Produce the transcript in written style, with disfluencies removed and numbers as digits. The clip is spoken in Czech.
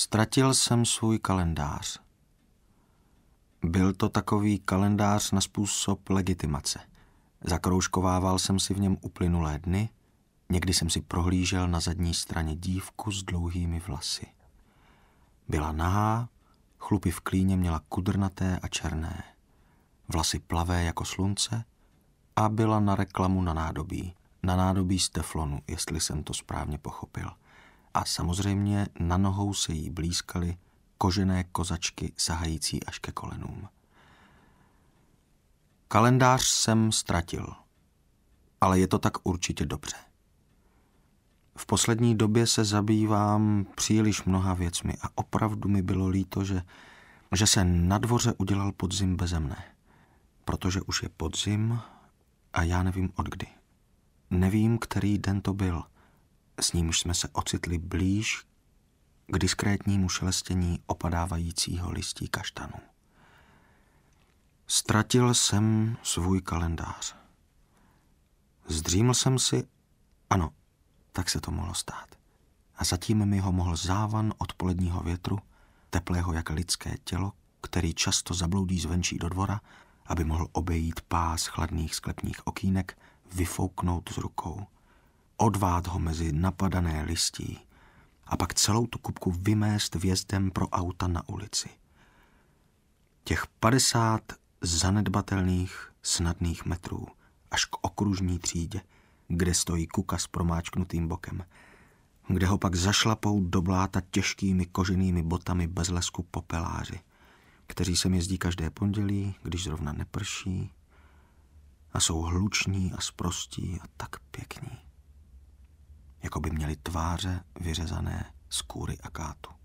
Ztratil jsem svůj kalendář. Byl to takový kalendář na způsob legitimace. Zakroužkovával jsem si v něm uplynulé dny, někdy jsem si prohlížel na zadní straně dívku s dlouhými vlasy. Byla nahá, chlupy v klíně měla kudrnaté a černé, vlasy plavé jako slunce a byla na reklamu na nádobí z teflonu, jestli jsem to správně pochopil. A samozřejmě na nohou se jí blýskaly kožené kozačky sahající až ke kolenům. Kalendář jsem ztratil, ale je to tak určitě dobře. V poslední době se zabývám příliš mnoha věcmi a opravdu mi bylo líto, že se na dvoře udělal podzim beze mne. Protože už je podzim a já nevím odkdy. Nevím, který den to byl. S nímž jsme se ocitli blíž k diskrétnímu šelestění opadávajícího listí kaštanu. Ztratil jsem svůj kalendář. Zdříml jsem si, ano, tak se to mohlo stát. A zatím mi ho mohl závan odpoledního větru, teplého jak lidské tělo, který často zabloudí zvenčí do dvora, aby mohl obejít pás chladných sklepních okýnek, vyfouknout z rukou, odvát ho mezi napadané listí a pak celou tu kupku vymést vjezdem pro auta na ulici. Těch 50 zanedbatelných, snadných metrů až k okružní třídě, kde stojí kuka s promáčknutým bokem, kde ho pak zašlapou do bláta těžkými koženými botami bez lesku popeláři, kteří sem jezdí každé pondělí, když zrovna neprší, a jsou hluční a sprostí a tak pěkní, jako by měli tváře vyřezané z kůry akátu.